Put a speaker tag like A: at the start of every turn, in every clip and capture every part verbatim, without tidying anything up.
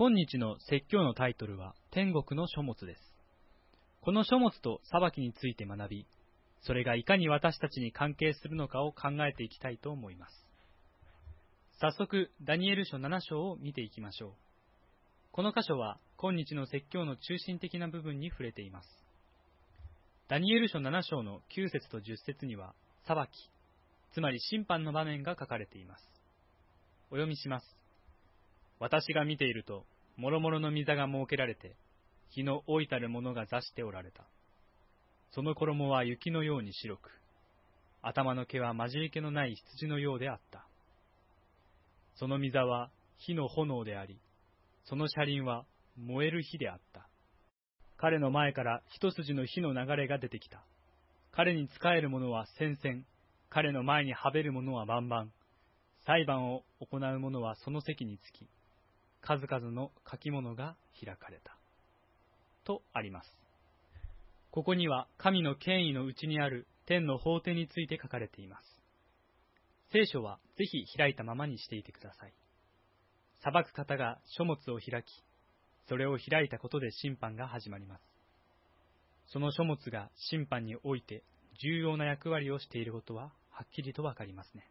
A: 今日の説教のタイトルは天国の書物です。この書物と裁きについて学び、それがいかに私たちに関係するのかを考えていきたいと思います。早速、ダニエル書なな章を見ていきましょう。この箇所は今日の説教の中心的な部分に触れています。ダニエル書なな章のきゅう節とじゅっ節には裁き、つまり審判の場面が書かれています。お読みします。私が見ていると、もろもろの御座が設けられて、日の老いたる者が座しておられた。その衣は雪のように白く、頭の毛は混じり気のない羊のようであった。その御座は火の炎であり、その車輪は燃える火であった。彼の前から一筋の火の流れが出てきた。彼に仕える者は戦々、彼の前にはべる者は万々、裁判を行う者はその席につき、数々の書き物が開かれた。とあります。ここには神の権威のうちにある天の法廷について書かれています。聖書はぜひ開いたままにしていてください。裁く方が書物を開き、それを開いたことで審判が始まります。その書物が審判において重要な役割をしていることははっきりとわかりますね。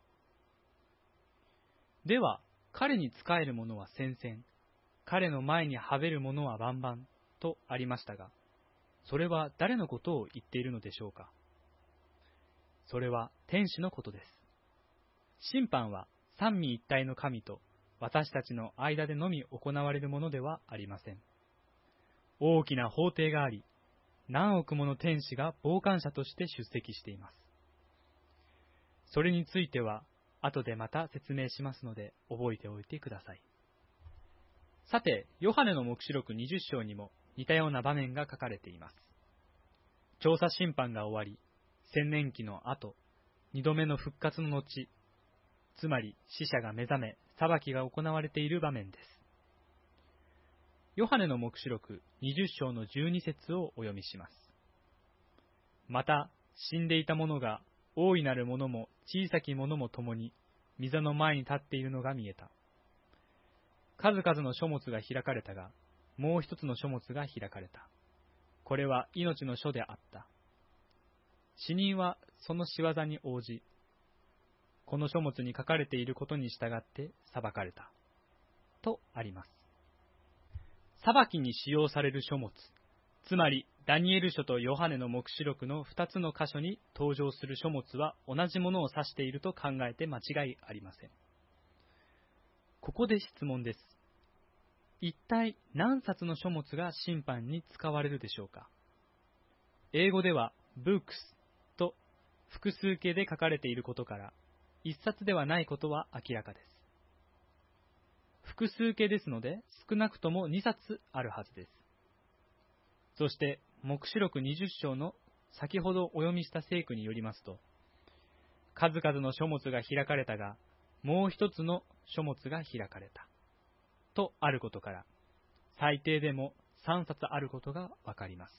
A: では、彼に仕える者は戦々、彼の前にはべる者は万々とありましたが、それは誰のことを言っているのでしょうか。それは天使のことです。審判は三位一体の神と私たちの間でのみ行われるものではありません。大きな法廷があり、何億もの天使が傍観者として出席しています。それについては、後でまた説明しますので覚えておいてください。さて、ヨハネの黙示録にじゅっ章にも似たような場面が書かれています。調査審判が終わり、千年期の後、二度目の復活の後、つまり死者が目覚め、裁きが行われている場面です。ヨハネの黙示録にじゅっ章のじゅうに節をお読みします。また、死んでいた者が、大いなる者も小さき者も共に、御座の前に立っているのが見えた。数々の書物が開かれたが、もう一つの書物が開かれた。これは命の書であった。死人はその仕業に応じ、この書物に書かれていることに従って裁かれた。とあります。裁きに使用される書物、つまりダニエル書とヨハネの黙示録のふたつの箇所に登場する書物は同じものを指していると考えて間違いありません。ここで質問です。一体何冊の書物が審判に使われるでしょうか。英語では books と複数形で書かれていることから、一冊ではないことは明らかです。複数形ですので、少なくともに冊あるはずです。そして、黙示録にじゅっ章の先ほどお読みした聖句によりますと、数々の書物が開かれたが、もう一つの書物が開かれた。とあることから、最低でもさん冊あることがわかります。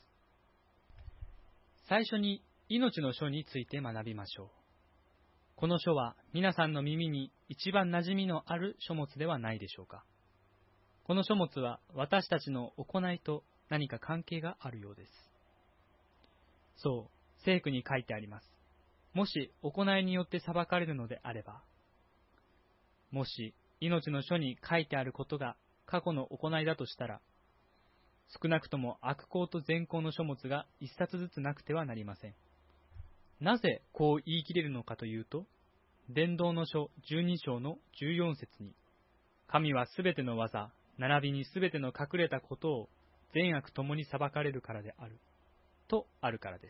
A: 最初に命の書について学びましょう。この書は皆さんの耳に一番馴染みのある書物ではないでしょうか。この書物は私たちの行いと何か関係があるようです。そう、聖句に書いてあります。もし行いによって裁かれるのであれば、もし命の書に書いてあることが過去の行いだとしたら、少なくとも悪行と善行の書物が一冊ずつなくてはなりません。なぜこう言い切れるのかというと、伝道の書じゅうに章のじゅうよん節に、神はすべての技、並びにすべての隠れたことを善悪ともに裁かれるからである、とあるからです。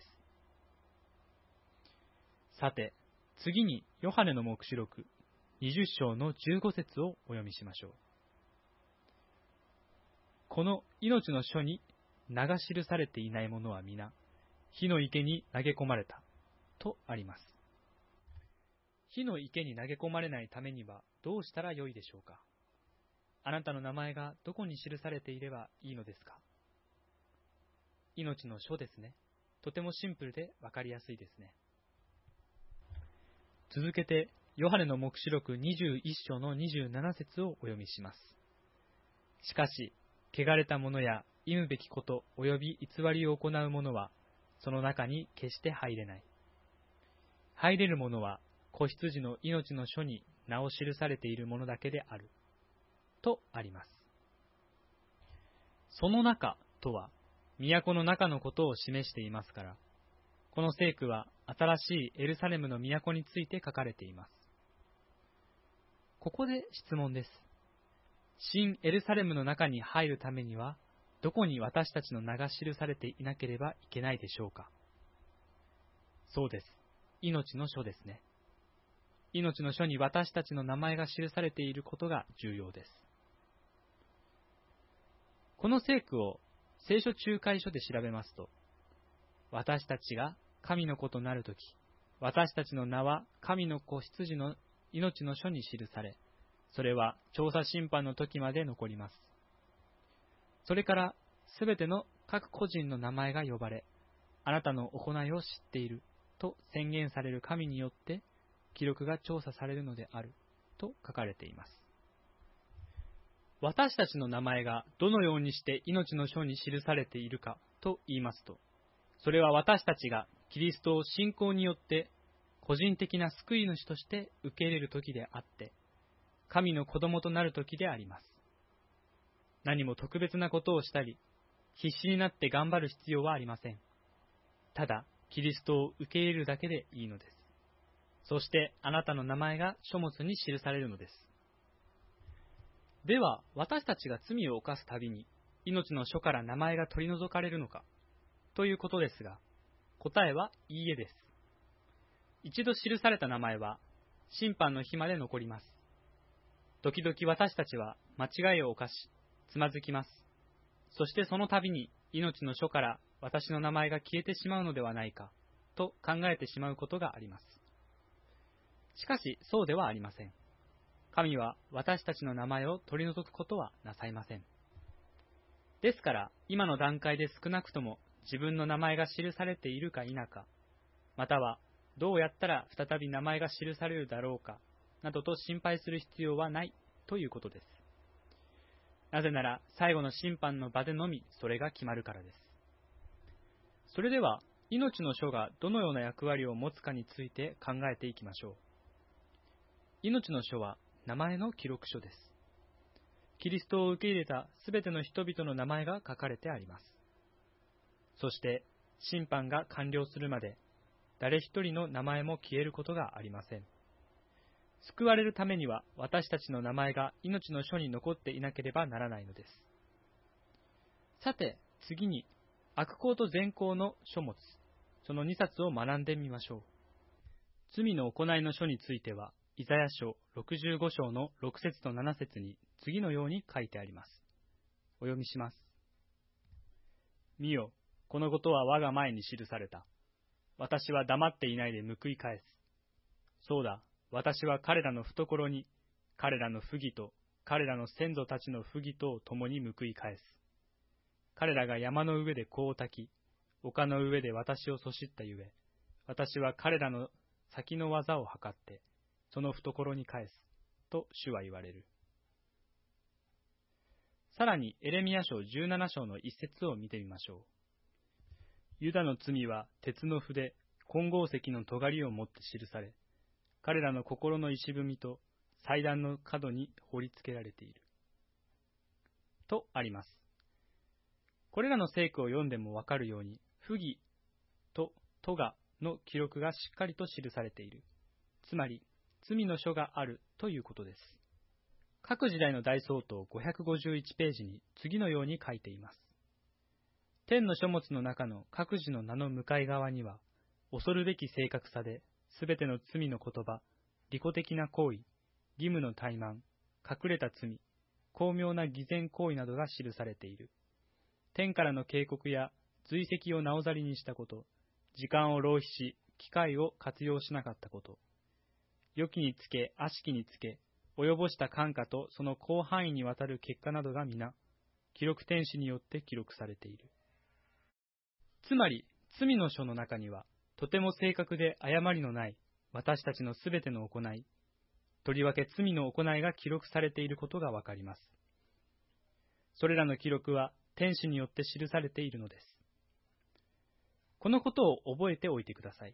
A: さて、次にヨハネの黙示録にじゅっ章のじゅうご節をお読みしましょう。この命の書に名が記されていないものは皆、火の池に投げ込まれた、とあります。火の池に投げ込まれないためにはどうしたらよいでしょうか。あなたの名前がどこに記されていればいいのですか。命の書ですね。とてもシンプルでわかりやすいですね。続けて、ヨハネの黙示録にじゅういち章のにじゅうなな節をお読みします。 しかし、汚れたものや忌むべきこと及び偽りを行う者は、その中に決して入れない。入れる者は、子羊の命の書に名を記されているものだけである。とあります。その中とは、都の中のことを示していますから、この聖句は新しいエルサレムの都について書かれています。ここで質問です。新エルサレムの中に入るためには、どこに私たちの名が記されていなければいけないでしょうか。そうです。命の書ですね。命の書に私たちの名前が記されていることが重要です。この聖句を聖書仲介書で調べますと、私たちが神の子となるとき、私たちの名は神の子羊の命の書に記され、それは調査審判の時まで残ります。それからすべての各個人の名前が呼ばれ、あなたの行いを知っていると宣言される神によって記録が調査されるのであると書かれています。私たちの名前がどのようにして命の書に記されているかと言いますと、それは私たちがキリストを信仰によって個人的な救い主として受け入れる時であって、神の子供となる時であります。何も特別なことをしたり、必死になって頑張る必要はありません。ただ、キリストを受け入れるだけでいいのです。そしてあなたの名前が書物に記されるのです。では、私たちが罪を犯すたびに、命の書から名前が取り除かれるのか、ということですが、答えはいいえです。一度記された名前は、審判の日まで残ります。時々私たちは間違いを犯し、つまずきます。そしてその度に、命の書から私の名前が消えてしまうのではないか、と考えてしまうことがあります。しかし、そうではありません。神は私たちの名前を取り除くことはなさいません。ですから、今の段階で少なくとも自分の名前が記されているか否か、またはどうやったら再び名前が記されるだろうか、などと心配する必要はないということです。なぜなら、最後の審判の場でのみそれが決まるからです。それでは、命の書がどのような役割を持つかについて考えていきましょう。命の書は名前の記録書です。キリストを受け入れたすべての人々の名前が書かれてあります。そして、審判が完了するまで、誰一人の名前も消えることがありません。救われるためには、私たちの名前が命の書に残っていなければならないのです。さて、次に、悪行と善行の書物、そのにさつを学んでみましょう。罪の行いの書については、イザヤ書ろくじゅうご章のろく節となな節に次のように書いてあります。お読みします。見よ、このことは我が前に記された。私は黙っていないで報い返す。そうだ、私は彼らの懐に、彼らの不義と、彼らの先祖たちの不義とを共に報い返す。彼らが山の上で香を焚き、丘の上で私をそしったゆえ、私は彼らの先の技を測って、その懐に返す、と主は言われる。さらに、エレミヤ書じゅうなな章の一節を見てみましょう。ユダの罪は鉄の筆、金剛石の尖を持って記され、彼らの心の石踏みと祭壇の角に彫り付けられている。とあります。これらの聖句を読んでもわかるように、不義と咎の記録がしっかりと記されている。つまり、罪の書があるということです。各時代の大総統ごひゃくごじゅういちページに次のように書いています。天の書物の中の各自の名の向かい側には、恐るべき正確さで、すべての罪の言葉、利己的な行為、義務の怠慢、隠れた罪、巧妙な偽善行為などが記されている。天からの警告や随石をなおざりにしたこと、時間を浪費し、機会を活用しなかったこと、良きにつけ、悪しきにつけ、及ぼした感化とその広範囲にわたる結果などが皆、記録天使によって記録されている。つまり、罪の書の中には、とても正確で誤りのない私たちのすべての行い、とりわけ罪の行いが記録されていることがわかります。 それらの記録は天使によって記されているのです。このことを覚えておいてください。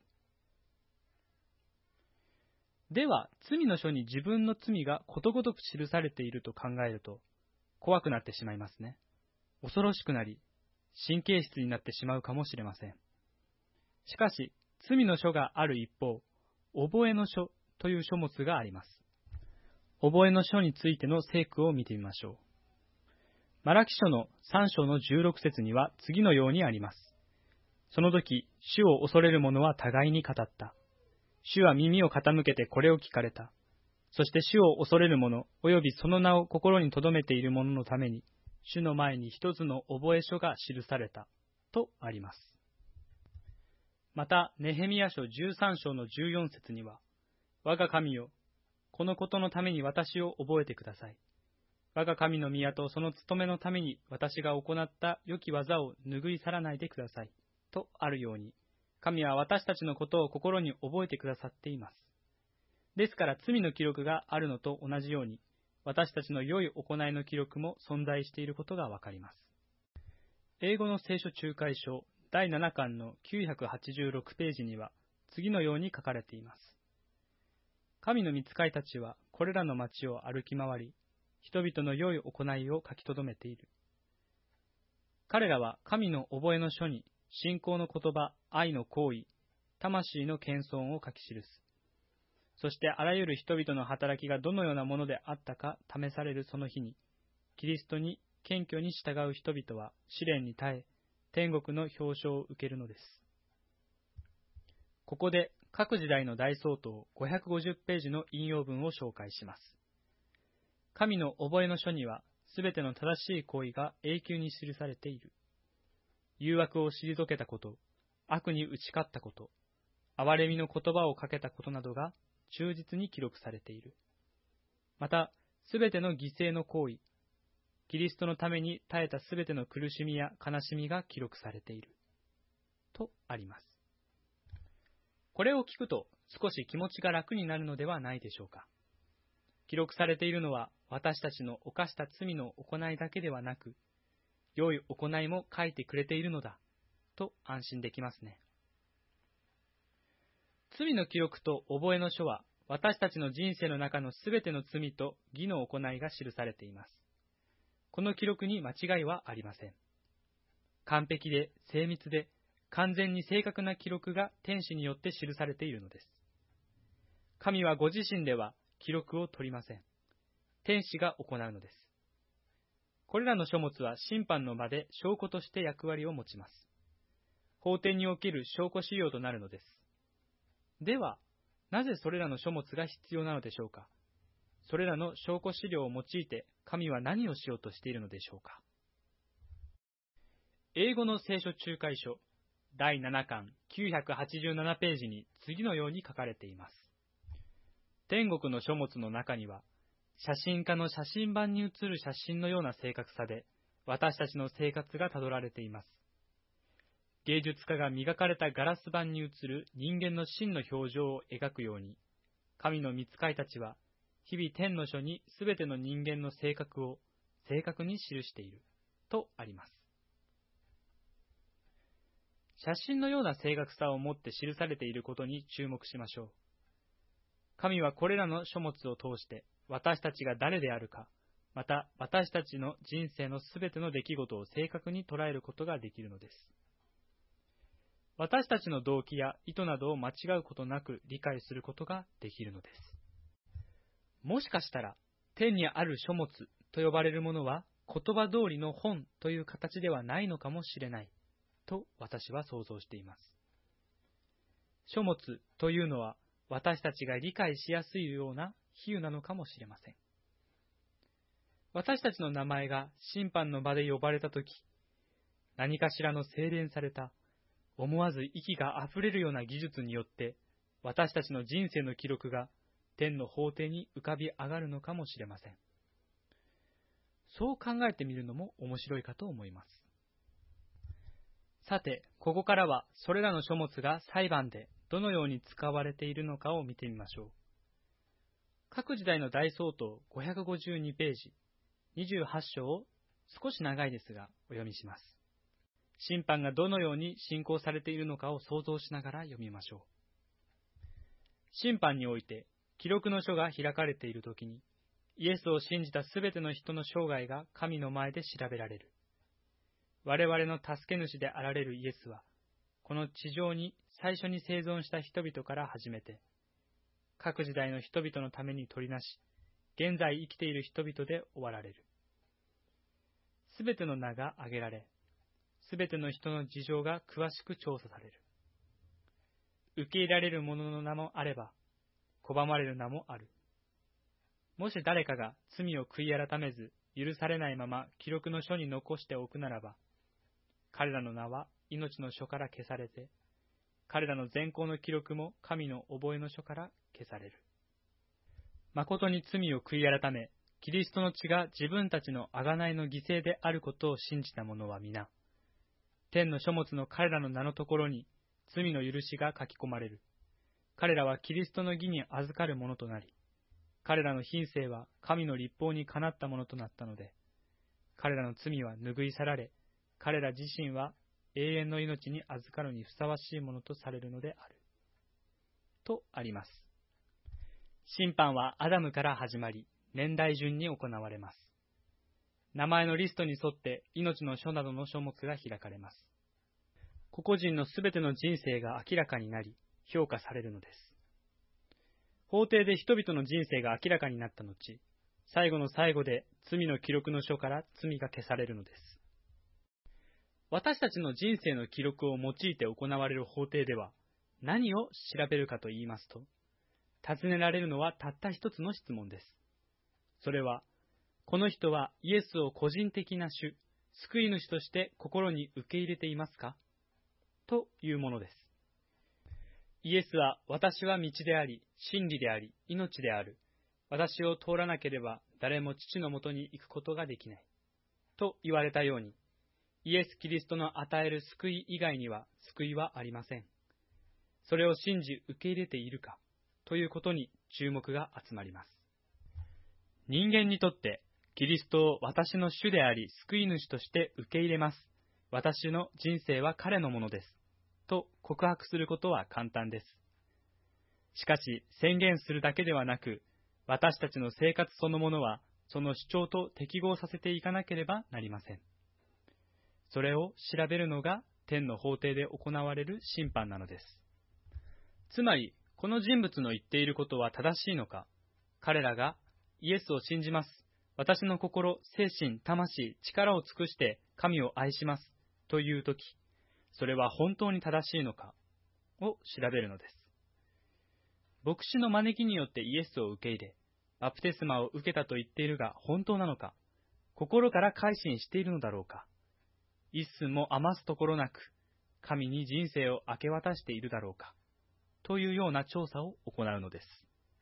A: では、罪の書に自分の罪がことごとく記されていると考えると、怖くなってしまいますね。恐ろしくなり、神経質になってしまうかもしれません。しかし、罪の書がある一方、覚えの書という書物があります。覚えの書についての聖句を見てみましょう。マラキ書のさん章のじゅうろく節には次のようにあります。その時、主を恐れる者は互いに語った。主は耳を傾けてこれを聞かれた。そして主を恐れる者、およびその名を心に留めている者のために、主の前に一つの覚え書が記された、とあります。また、ネヘミヤ書じゅうさん章のじゅうよん節には、我が神よ、このことのために私を覚えてください。我が神の宮とその務めのために私が行った良き技を拭い去らないでください。とあるように、神は私たちのことを心に覚えてくださっています。ですから罪の記録があるのと同じように、私たちの良い行いの記録も存在していることがわかります。英語の聖書仲介書だいななかんのきゅうひゃくはちじゅうろくページには次のように書かれています。神の御使いたちはこれらの町を歩き回り、人々の良い行いを書き留めている。彼らは神の覚えの書に信仰の言葉、愛の行為、魂の謙遜を書き記す。そしてあらゆる人々の働きがどのようなものであったか試されるその日に、キリストに謙虚に従う人々は試練に耐え、天国の表彰を受けるのです。ここで各時代の大総統ごひゃくごじゅうページの引用文を紹介します。神の覚えの書には、すべての正しい行為が永久に記されている。誘惑を退けたこと、悪に打ち勝ったこと、憐れみの言葉をかけたことなどが忠実に記録されている。また、すべての犠牲の行為、キリストのために耐えたすべての苦しみや悲しみが記録されている。とあります。これを聞くと少し気持ちが楽になるのではないでしょうか。記録されているのは私たちの犯した罪の行いだけではなく、良い行いも書いてくれているのだ、と安心できますね。罪の記録と覚えの書は、私たちの人生の中のすべての罪と義の行いが記されています。この記録に間違いはありません。完璧で精密で完全に正確な記録が天使によって記されているのです。神はご自身では記録を取りません。天使が行うのです。これらの書物は審判の場で証拠として役割を持ちます。法廷における証拠資料となるのです。では、なぜそれらの書物が必要なのでしょうか。それらの証拠資料を用いて神は何をしようとしているのでしょうか。英語の聖書仲介書だいななかんきゅうひゃくはちじゅうななページに次のように書かれています。天国の書物の中には、写真家の写真版に写る写真のような正確さで、私たちの生活が辿られています。芸術家が磨かれたガラス板に映る人間の真の表情を描くように、神の御使いたちは、日々天の書にすべての人間の性格を正確に記している、とあります。写真のような正確さを持って記されていることに注目しましょう。神はこれらの書物を通して、私たちが誰であるか、また私たちの人生のすべての出来事を正確に捉えることができるのです。私たちの動機や意図などを間違うことなく理解することができるのです。もしかしたら、天にある書物と呼ばれるものは言葉通りの本という形ではないのかもしれない、と私は想像しています。書物というのは私たちが理解しやすいような比喩なのかもしれません。私たちの名前が審判の場で呼ばれたとき、何かしらの精錬された、思わず息があふれるような技術によって、私たちの人生の記録が天の法廷に浮かび上がるのかもしれません。そう考えてみるのも面白いかと思います。さて、ここからはそれらの書物が裁判でどのように使われているのかを見てみましょう。各時代の大総統ごひゃくごじゅうにページ、にじゅうはち章を少し長いですがお読みします。審判がどのように進行されているのかを想像しながら読みましょう。審判において記録の書が開かれているときに、イエスを信じたすべての人の生涯が神の前で調べられる。我々の助け主であられるイエスは、この地上に最初に生存した人々から始めて、各時代の人々のために取りなし、現在生きている人々で終わられる。すべての名が挙げられ、すべての人の事情が詳しく調査される。受け入れられる者の名もあれば、拒まれる名もある。もし誰かが罪を悔い改めず、許されないまま記録の書に残しておくならば、彼らの名は命の書から消されて、彼らの善行の記録も神の覚えの書から消される。誠に罪を悔い改め、キリストの血が自分たちの贖いの犠牲であることを信じた者は皆、天の書物の彼らの名のところに罪の許しが書き込まれる。彼らはキリストの義に預かるものとなり、彼らの品性は神の律法にかなったものとなったので、彼らの罪は拭い去られ、彼ら自身は永遠の命に預かるにふさわしいものとされるのである。とあります。審判はアダムから始まり、年代順に行われます。名前のリストに沿って命の書などの書物が開かれます。個々人のすべての人生が明らかになり、評価されるのです。法廷で人々の人生が明らかになった後、最後の最後で罪の記録の書から罪が消されるのです。私たちの人生の記録を用いて行われる法廷では、何を調べるかと言いますと、尋ねられるのはたった一つの質問です。それは、この人はイエスを個人的な主、救い主として心に受け入れていますかというものです。イエスは私は道であり、真理であり、命である。私を通らなければ誰も父のもとに行くことができない。と言われたように、イエス・キリストの与える救い以外には救いはありません。それを信じ受け入れているかということに注目が集まります。人間にとってキリストを私の主であり救い主として受け入れます。私の人生は彼のものです。と告白することは簡単です。しかし宣言するだけではなく、私たちの生活そのものはその主張と適合させていかなければなりません。それを調べるのが天の法廷で行われる審判なのです。つまり、この人物の言っていることは正しいのか、彼らがイエスを信じます。私の心、精神、魂、力を尽くして神を愛します。というとき、それは本当に正しいのかを調べるのです。牧師の招きによってイエスを受け入れ、バプテスマを受けたと言っているが本当なのか、心から改心しているのだろうか、一寸も余すところなく、神に人生を明け渡しているだろうか、というような調査を行うのです。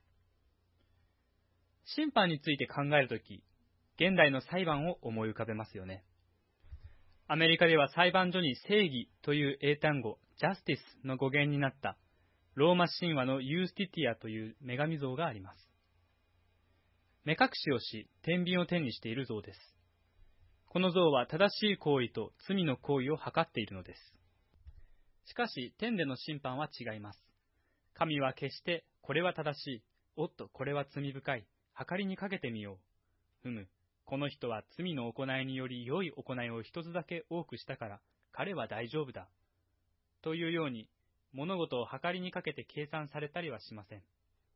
A: 審判について考えるとき、現代の裁判を思い浮かべますよね。アメリカでは裁判所に正義という英単語、ジャスティスの語源になったローマ神話のユースティティアという女神像があります。目隠しをし、天秤を手にしている像です。この像は正しい行為と罪の行為を図っているのです。しかし、天での審判は違います。神は決して、これは正しい、おっと、これは罪深い、計りにかけてみよう。ふむ、この人は罪の行いにより良い行いを一つだけ多くしたから、彼は大丈夫だ。というように、物事を計りにかけて計算されたりはしません。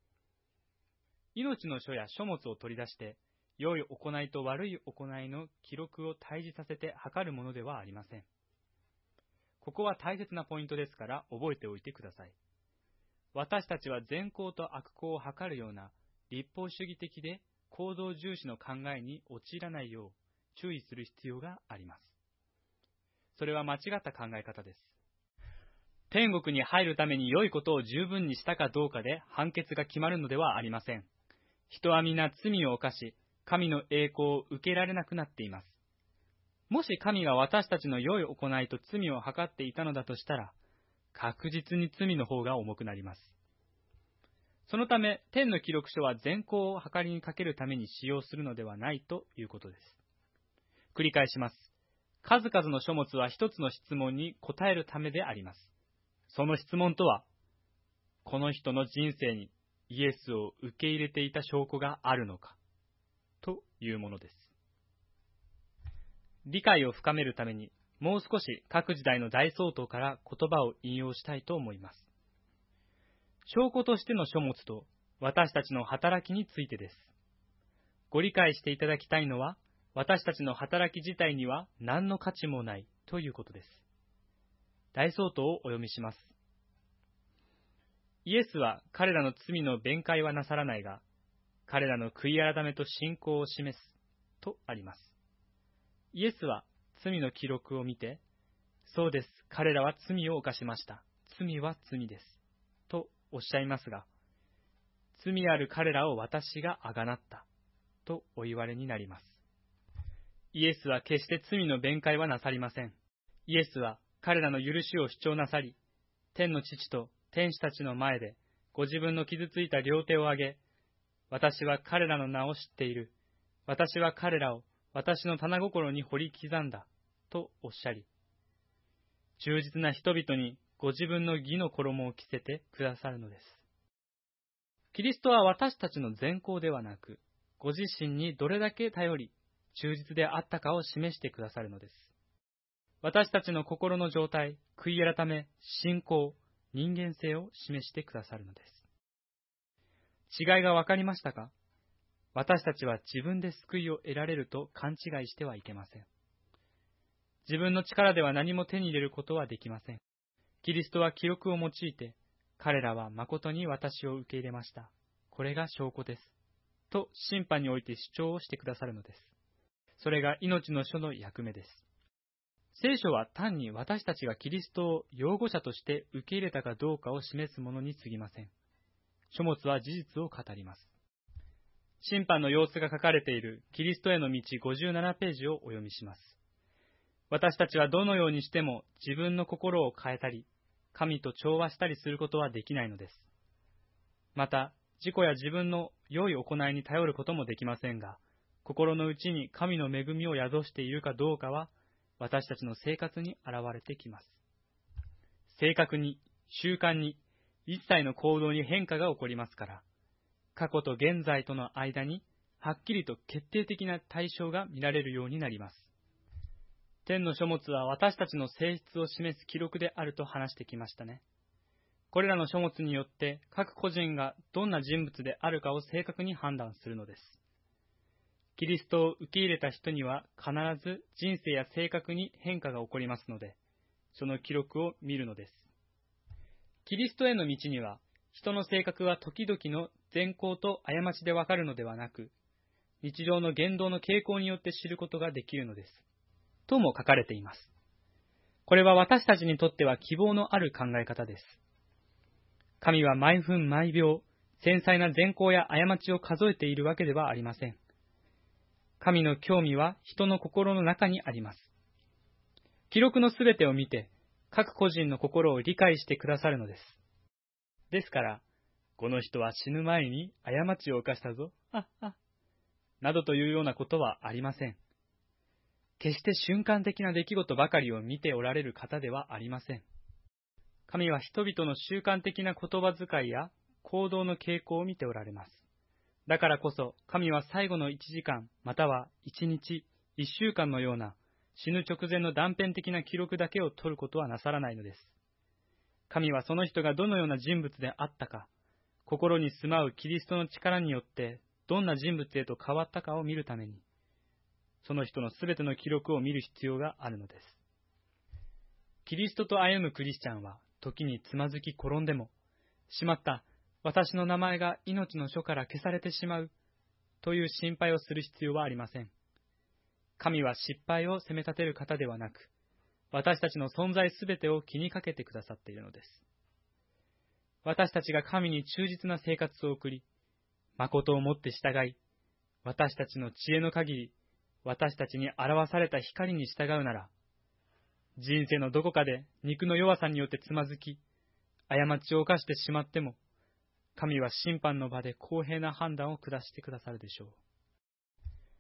A: 命の書や書物を取り出して、良い行いと悪い行いの記録を対峙させて測るものではありません。ここは大切なポイントですから覚えておいてください。私たちは善行と悪行を測るような立法主義的で構造重視の考えに陥らないよう注意する必要があります。それは間違った考え方です。天国に入るために良いことを十分にしたかどうかで判決が決まるのではありません。人は皆罪を犯し、神の栄光を受けられなくなっています。もし神が私たちの良い行いと罪を計っていたのだとしたら、確実に罪の方が重くなります。そのため、天の記録書は善行を計りにかけるために使用するのではないということです。 繰り返します。数々の書物は一つの質問に答えるためであります。その質問とは、この人の人生にイエスを受け入れていた証拠があるのか、というものです。理解を深めるために、もう少し各時代の大総統から言葉を引用したいと思います。証拠としての書物と私たちの働きについてです。ご理解していただきたいのは、私たちの働き自体には何の価値もないということです。大総統をお読みします。イエスは彼らの罪の弁解はなさらないが、彼らの悔い改めと信仰を示すとあります。イエスは罪の記録を見て、そうです、彼らは罪を犯しました。罪は罪です。とおっしゃいますが、罪ある彼らを私があがなった。とお言われになります。イエスは決して罪の弁解はなさりません。イエスは彼らの許しを主張なさり、天の父と天使たちの前でご自分の傷ついた両手を上げ、私は彼らの名を知っている。私は彼らを私の棚心に掘り刻んだ。とおっしゃり、忠実な人々にご自分の義の衣を着せてくださるのです。キリストは私たちの善行ではなく、ご自身にどれだけ頼り、忠実であったかを示してくださるのです。私たちの心の状態、悔い改め、信仰、人間性を示してくださるのです。違いがわかりましたか？私たちは自分で救いを得られると勘違いしてはいけません。自分の力では何も手に入れることはできません。キリストは記録を用いて、彼らは誠に私を受け入れました。これが証拠です。と審判において主張をしてくださるのです。それが命の書の役目です。聖書は単に私たちがキリストを擁護者として受け入れたかどうかを示すものに過ぎません。書物は事実を語ります。審判の様子が書かれているキリストへの道ごじゅうななページをお読みします。私たちはどのようにしても自分の心を変えたり、神と調和したりすることはできないのです。また、自己や自分の良い行いに頼ることもできませんが、心の内に神の恵みを宿しているかどうかは、私たちの生活に現れてきます。性格に、習慣に、一切の行動に変化が起こりますから、過去と現在との間に、はっきりと決定的な対象が見られるようになります。天の書物は私たちの性質を示す記録であると話してきましたね。これらの書物によって各個人がどんな人物であるかを正確に判断するのです。キリストを受け入れた人には必ず人生や性格に変化が起こりますので、その記録を見るのです。キリストへの道には、人の性格は時々の善行と過ちでわかるのではなく、日常の言動の傾向によって知ることができるのです。とも書かれています。これは私たちにとっては希望のある考え方です。神は毎分毎秒、繊細な善行や過ちを数えているわけではありません。神の興味は人の心の中にあります。記録のすべてを見て、各個人の心を理解してくださるのです。ですから、この人は死ぬ前に過ちを犯したぞ、あっあ、などというようなことはありません。決して瞬間的な出来事ばかりを見ておられる方ではありません。神は人々の習慣的な言葉遣いや行動の傾向を見ておられます。だからこそ、神は最後のいちじかん、またはいちにち、いっしゅうかんのような死ぬ直前の断片的な記録だけを取ることはなさらないのです。神はその人がどのような人物であったか、心に住まうキリストの力によってどんな人物へと変わったかを見るために、その人のすべての記録を見る必要があるのです。キリストと歩むクリスチャンは、時につまずき転んでも、しまった、私の名前が命の書から消されてしまう、という心配をする必要はありません。神は失敗を責め立てる方ではなく、私たちの存在すべてを気にかけてくださっているのです。私たちが神に忠実な生活を送り、誠をもって従い、私たちの知恵の限り、私たちに表された光に従うなら、人生のどこかで肉の弱さによってつまずき、過ちを犯してしまっても、神は審判の場で公平な判断を下してくださるでしょう。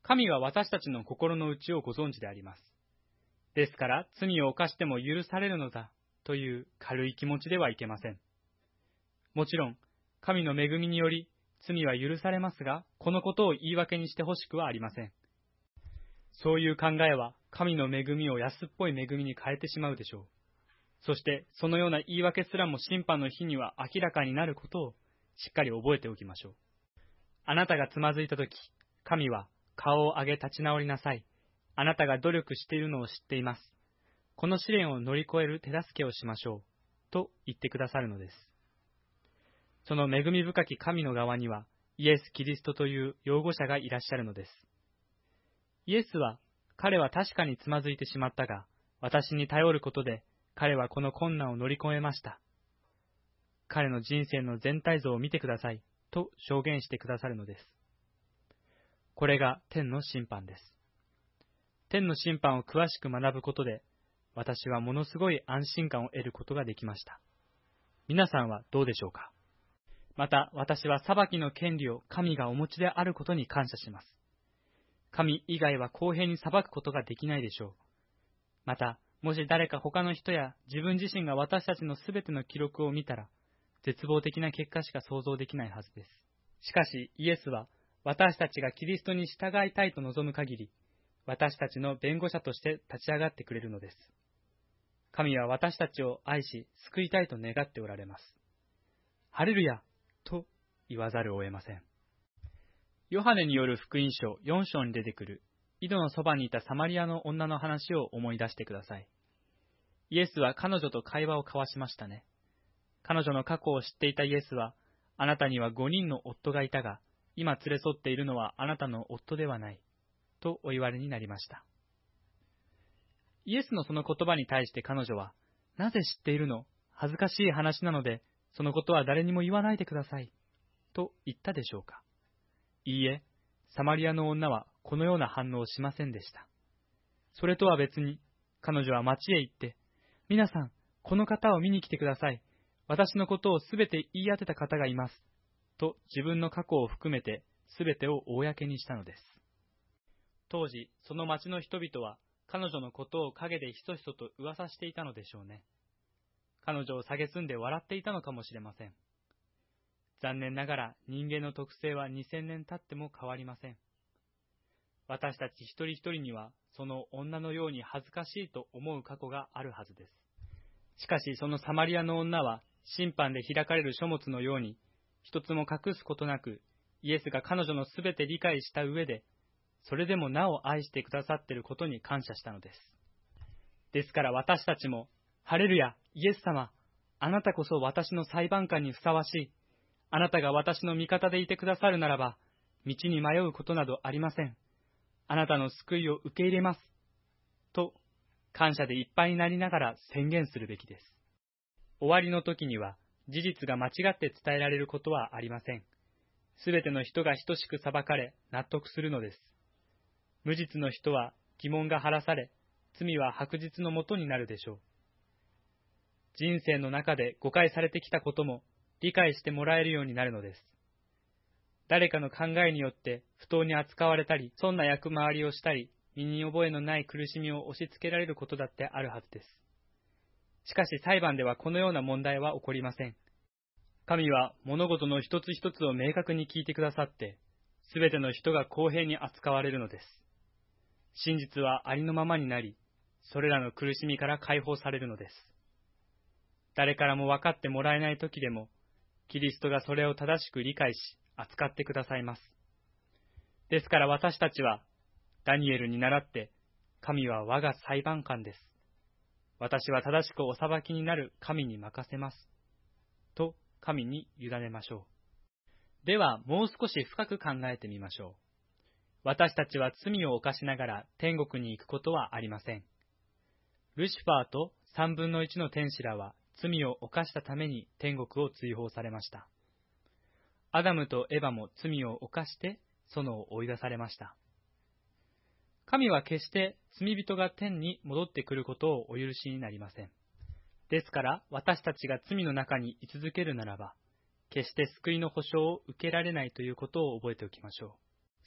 A: 神は私たちの心の内をご存知であります。ですから、罪を犯しても許されるのだという軽い気持ちではいけません。もちろん、神の恵みにより罪は許されますが、このことを言い訳にしてほしくはありません。そういう考えは、神の恵みを安っぽい恵みに変えてしまうでしょう。そして、そのような言い訳すらも審判の日には明らかになることをしっかり覚えておきましょう。あなたがつまずいたとき、神は顔を上げ立ち直りなさい。あなたが努力しているのを知っています。この試練を乗り越える手助けをしましょう。と言ってくださるのです。その恵み深き神の側には、イエス・キリストという擁護者がいらっしゃるのです。イエスは、彼は確かにつまずいてしまったが、私に頼ることで、彼はこの困難を乗り越えました。彼の人生の全体像を見てください、と証言してくださるのです。これが天の審判です。天の審判を詳しく学ぶことで、私はものすごい安心感を得ることができました。皆さんはどうでしょうか。また、私は裁きの権利を神がお持ちであることに感謝します。神以外は公平に裁くことができないでしょう。また、もし誰か他の人や自分自身が私たちのすべての記録を見たら、絶望的な結果しか想像できないはずです。しかし、イエスは、私たちがキリストに従いたいと望む限り、私たちの弁護者として立ち上がってくれるのです。神は私たちを愛し、救いたいと願っておられます。ハレルヤと言わざるを得ません。ヨハネによる福音書よん章に出てくる、井戸のそばにいたサマリアの女の話を思い出してください。イエスは彼女と会話を交わしましたね。彼女の過去を知っていたイエスは、あなたにはごにんの夫がいたが、今連れ添っているのはあなたの夫ではない、とお言われになりました。イエスのその言葉に対して彼女は、なぜ知っているの？恥ずかしい話なので、そのことは誰にも言わないでください、と言ったでしょうか。いいえ、サマリアの女はこのような反応をしませんでした。それとは別に、彼女は町へ行って、皆さん、この方を見に来てください。私のことをすべて言い当てた方がいます。と自分の過去を含めてすべてを公にしたのです。当時、その町の人々は彼女のことを陰でひそひそと噂していたのでしょうね。彼女を蔑んで笑っていたのかもしれません。残念ながら人間の特性はにせんねん経っても変わりません。私たち一人一人にはその女のように恥ずかしいと思う過去があるはずです。しかしそのサマリアの女は審判で開かれる書物のように一つも隠すことなくイエスが彼女のすべて理解した上でそれでもなお愛してくださっていることに感謝したのです。ですから私たちもハレルヤイエス様、あなたこそ私の裁判官にふさわしい。あなたが私の味方でいてくださるならば道に迷うことなどありません。あなたの救いを受け入れます。と感謝でいっぱいになりながら宣言するべきです。終わりの時には事実が間違って伝えられることはありません。すべての人が等しく裁かれ納得するのです。無実の人は疑問が晴らされ、罪は白日のもとになるでしょう。人生の中で誤解されてきたことも理解してもらえるようになるのです。誰かの考えによって不当に扱われたり、そんな役回りをしたり、身に覚えのない苦しみを押し付けられることだってあるはずです。しかし裁判ではこのような問題は起こりません。神は物事の一つ一つを明確に聞いてくださって、すべての人が公平に扱われるのです。真実はありのままになり、それらの苦しみから解放されるのです。誰からも分かってもらえないときでも、キリストがそれを正しく理解し、扱ってくださいます。ですから私たちは、ダニエルに倣って、神は我が裁判官です。私は正しくお裁きになる神に任せます。と神に委ねましょう。ではもう少し深く考えてみましょう。私たちは罪を犯しながら天国に行くことはありません。ルシファーと三分の一の天使らは罪を犯したために天国を追放されました。アダムとエバも罪を犯して園を追い出されました。神は決して罪人が天に戻ってくることをお許しになりません。ですから私たちが罪の中に居続けるならば、決して救いの保証を受けられないということを覚えておきましょう。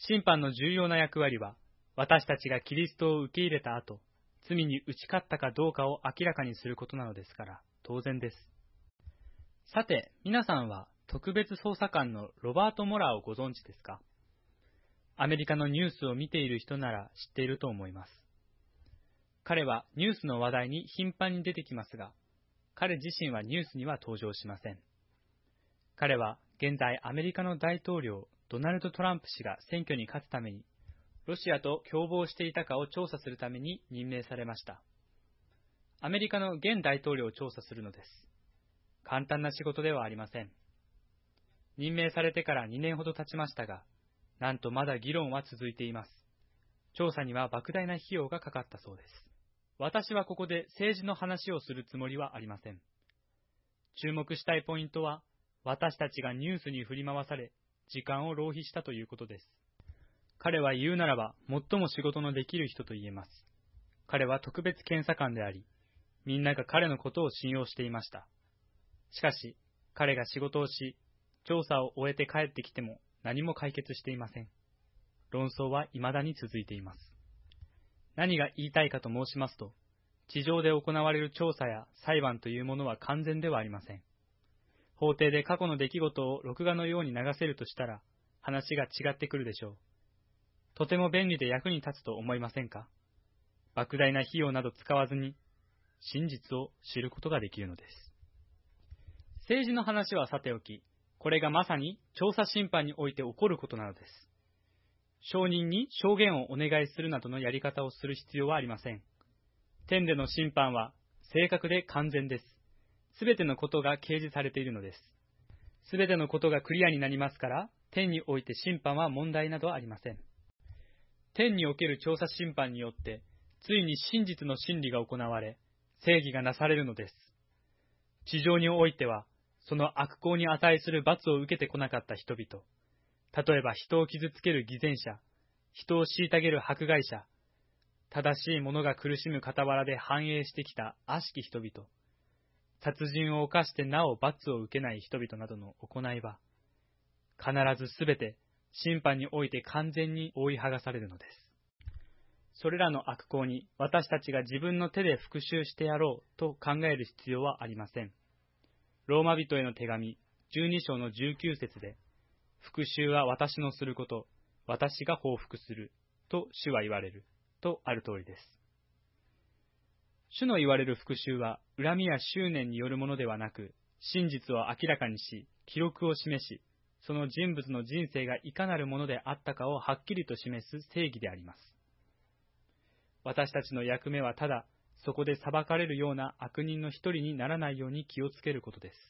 A: 審判の重要な役割は、私たちがキリストを受け入れた後、罪に打ち勝ったかどうかを明らかにすることなのですから、当然です。さて、皆さんは特別捜査官のロバート・モラーをご存知ですか？アメリカのニュースを見ている人なら知っていると思います。彼はニュースの話題に頻繁に出てきますが、彼自身はニュースには登場しません。彼は現在アメリカの大統領ドナルド・トランプ氏が選挙に勝つために、ロシアと共謀していたかを調査するために任命されました。アメリカの現大統領を調査するのです。簡単な仕事ではありません。任命されてからにねんほど経ちましたが、なんとまだ議論は続いています。調査には莫大な費用がかかったそうです。私はここで政治の話をするつもりはありません。注目したいポイントは、私たちがニュースに振り回され、時間を浪費したということです。彼は言うならば、最も仕事のできる人と言えます。彼は特別検査官であり、みんなが彼のことを信用していました。しかし、彼が仕事をし、調査を終えて帰ってきても何も解決していません。論争は未だに続いています。何が言いたいかと申しますと、地上で行われる調査や裁判というものは完全ではありません。法廷で過去の出来事を録画のように流せるとしたら、話が違ってくるでしょう。とても便利で役に立つと思いませんか？莫大な費用など使わずに、真実を知ることができるのです。政治の話はさておき、これがまさに調査審判において起こることなのです。証人に証言をお願いするなどのやり方をする必要はありません。天での審判は正確で完全です。すべてのことが掲示されているのです。すべてのことがクリアになりますから、天において審判は問題などありません。天における調査審判によって、ついに真実の真理が行われ、正義がなされるのです。地上においては、その悪行に値する罰を受けてこなかった人々、例えば人を傷つける偽善者、人を虐げる迫害者、正しい者が苦しむ傍らで繁栄してきた悪しき人々、殺人を犯してなお罰を受けない人々などの行いは、必ずすべて審判において完全に覆い剥がされるのです。それらの悪行に私たちが自分の手で復讐してやろうと考える必要はありません。ローマ人への手紙じゅうに章のじゅうきゅう節で、復讐は私のすること、私が報復する、と主は言われる、とある通りです。主の言われる復讐は、恨みや執念によるものではなく、真実を明らかにし、記録を示し、その人物の人生がいかなるものであったかをはっきりと示す正義であります。私たちの役目はただ、そこで裁かれるような悪人の一人にならないように気をつけることです。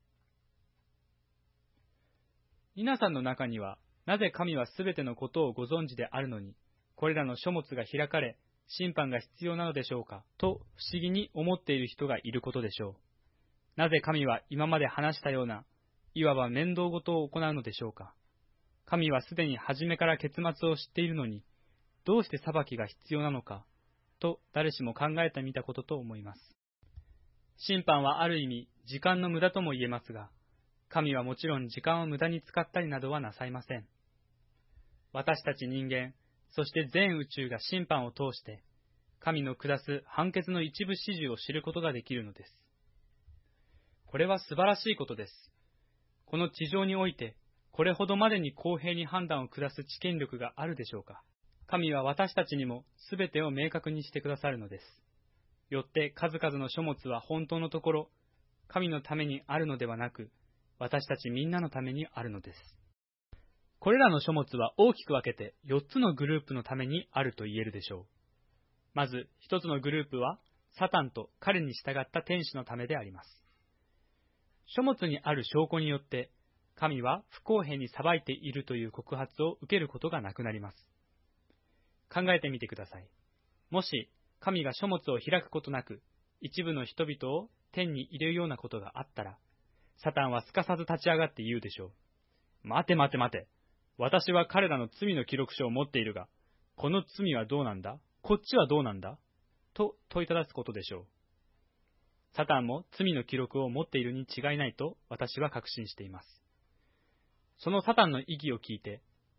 A: 皆さんの中には、なぜ神はすべてのことをご存知であるのに、これらの書物が開かれ、審判が必要なのでしょうか、と不思議に思っている人がいることでしょう。なぜ神は今まで話したような、いわば面倒事を行うのでしょうか。神はすでに初めから結末を知っているのに、どうして裁きが必要なのか、と誰しも考えてみたことと思います。審判はある意味、時間の無駄とも言えますが、神はもちろん時間を無駄に使ったりなどはなさいません。私たち人間、そして全宇宙が審判を通して、神の下す判決の一部始終を知ることができるのです。これは素晴らしいことです。この地上において、これほどまでに公平に判断を下す知見力があるでしょうか。神は私たちにもすべてを明確にしてくださるのです。よって数々の書物は本当のところ、神のためにあるのではなく、私たちみんなのためにあるのです。これらの書物は大きく分けてよっつのグループのためにあると言えるでしょう。まずひとつのグループは、サタンと彼に従った天使のためであります。書物にある証拠によって、神は不公平に裁いているという告発を受けることがなくなります。考えてみてください。もし、神が書物を開くことなく、一部の人々を天に入れるようなことがあったら、サタンはすかさず立ち上がって言うでしょう。待て待て待て。私は彼らの罪の記録書を持っているが、この罪はどうなんだ？こっちはどうなんだ？と問いただすことでしょう。サタンも罪の記録を持っているに違いないと私は確信しています。そのサタンの意義を聞いて、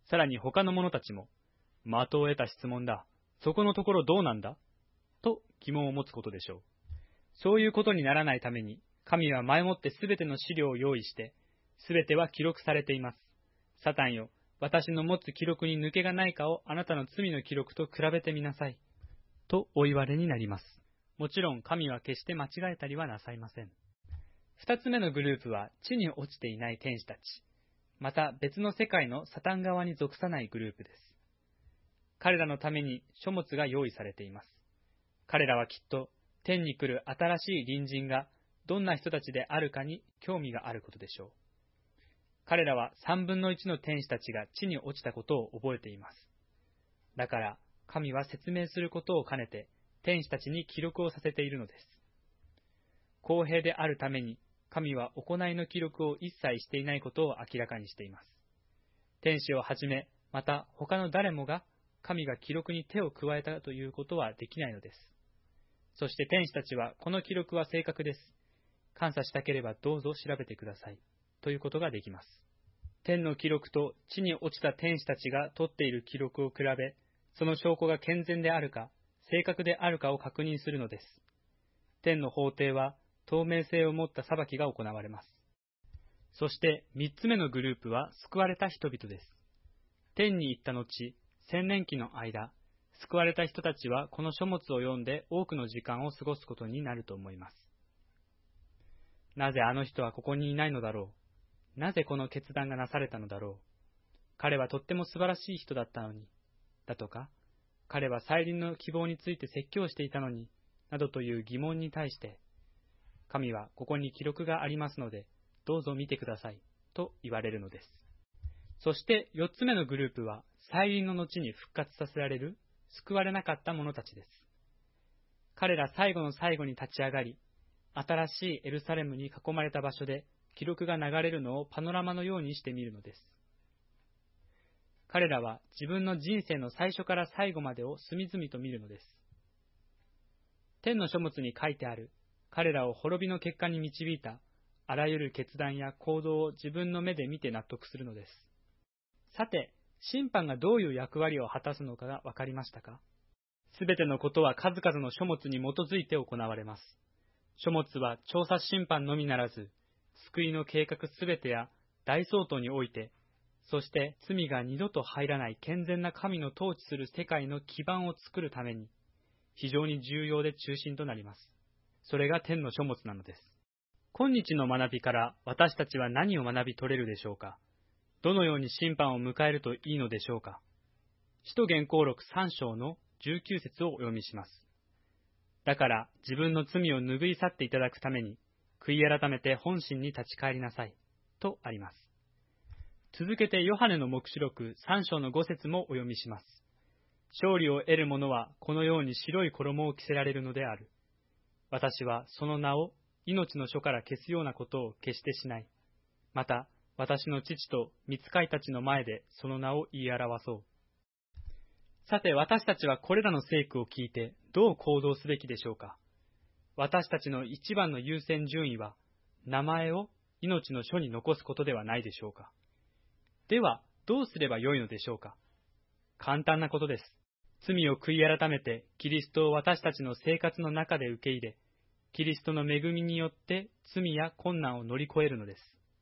A: さらに他の者たちも、的を得た質問だ。そこのところどうなんだと疑問を持つことでしょう。そういうことにならないために、神は前もってすべての資料を用意して、すべては記録されています。サタンよ、私の持つ記録に抜けがないかをあなたの罪の記録と比べてみなさい。とお言われになります。もちろん神は決して間違えたりはなさいません。二つ目のグループは地に落ちていない天使たち。また別の世界のサタン側に属さないグループです。彼らのために書物が用意されています。彼らはきっと天に来る新しい隣人がどんな人たちであるかに興味があることでしょう。彼らは三分の一の天使たちが地に落ちたことを覚えています。だから神は説明することを兼ねて天使たちに記録をさせているのです。公平であるために神は行いの記録を一切していないことを明らかにしています。天使をはじめ、また他の誰もが神が記録に手を加えたということはできないのです。そして天使たちはこの記録は正確です。監査したければどうぞ調べてください。ということができます。天の記録と地に落ちた天使たちが取っている記録を比べ、その証拠が健全であるか、正確であるかを確認するのです。天の法廷は透明性を持った裁きが行われます。そして三つ目のグループは救われた人々です。天に行った後、千年期の間、救われた人たちはこの書物を読んで多くの時間を過ごすことになると思います。なぜあの人はここにいないのだろう。なぜこの決断がなされたのだろう。彼はとっても素晴らしい人だったのに。だとか、彼は再臨の希望について説教していたのに、などという疑問に対して、神はここに記録がありますので、どうぞ見てください、と言われるのです。そして四つ目のグループは、再臨の後に復活させられる、救われなかった者たちです。彼ら最後の最後に立ち上がり、新しいエルサレムに囲まれた場所で記録が流れるのをパノラマのようにしてみるのです。彼らは自分の人生の最初から最後までを隅々と見るのです。天の書物に書いてある、彼らを滅びの結果に導いたあらゆる決断や行動を自分の目で見て納得するのです。さて、審判がどういう役割を果たすのかが分かりましたか？すべてのことは数々の書物に基づいて行われます。書物は調査審判のみならず、救いの計画すべてや大相当において、そして罪が二度と入らない健全な神の統治する世界の基盤を作るために、非常に重要で中心となります。それが天の書物なのです。今日の学びから私たちは何を学び取れるでしょうか？どのように審判を迎えるといいのでしょうか？使徒言行録さん章のじゅうきゅう節をお読みします。だから自分の罪を拭い去っていただくために、悔い改めて本心に立ち返りなさい。とあります。続けてヨハネの黙示録さん章のご節もお読みします。勝利を得る者はこのように白い衣を着せられるのである。私はその名を命の書から消すようなことを決してしない。また、私の父と御使いたちの前でその名を言い表そう。さて、私たちはこれらの聖句を聞いてどう行動すべきでしょうか？私たちの一番の優先順位は、名前を命の書に残すことではないでしょうか？では、どうすればよいのでしょうか？簡単なことです。罪を悔い改めて、キリストを私たちの生活の中で受け入れ、キリストの恵みによって罪や困難を乗り越えるのです。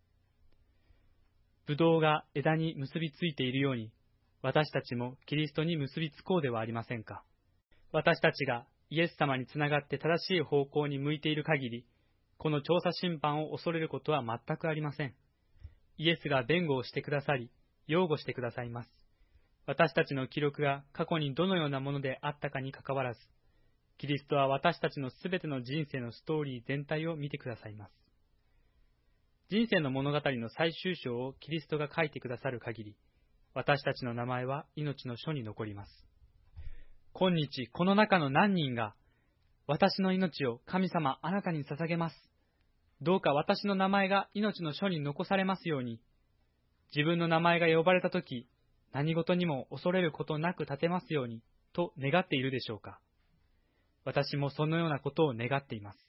A: ブドウが枝に結びついているように、私たちもキリストに結びつこうではありませんか。私たちがイエス様につながって正しい方向に向いている限り、この調査審判を恐れることは全くありません。イエスが弁護をしてくださり、擁護してくださいます。私たちの記録が過去にどのようなものであったかにかかわらず、キリストは私たちのすべての人生のストーリー全体を見てくださいます。人生の物語の最終章をキリストが書いてくださる限り、私たちの名前は命の書に残ります。今日、この中の何人が、私の命を神様あなたに捧げます。どうか私の名前が命の書に残されますように、自分の名前が呼ばれたとき、何事にも恐れることなく立てますように、と願っているでしょうか。私もそのようなことを願っています。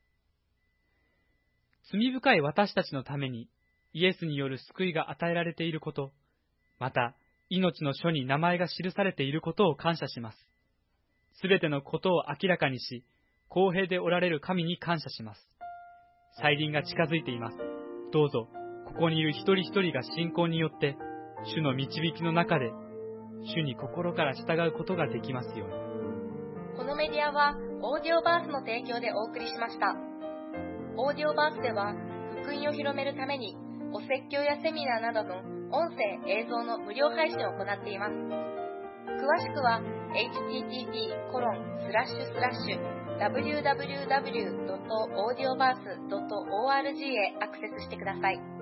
A: 罪深い私たちのために、イエスによる救いが与えられていること、また、 命の書に名前が記されていることを感謝します。すべてのことを明らかにし、公平でおられる神に感謝します。再臨が近づいています。どうぞ、ここにいる一人一人が信仰によって、主の導きの中で、主に心から従うことができますように。
B: このメディアは、オーディオバースの提供でお送りしました。オーディオバースでは、福音を広めるために、お説教やセミナーなどの音声・映像の無料配信を行っています。詳しくは エイチティーティーピーコロンスラッシュスラッシュダブリューダブリューダブリュードットオーディオバースドットオーアールジー へアクセスしてください。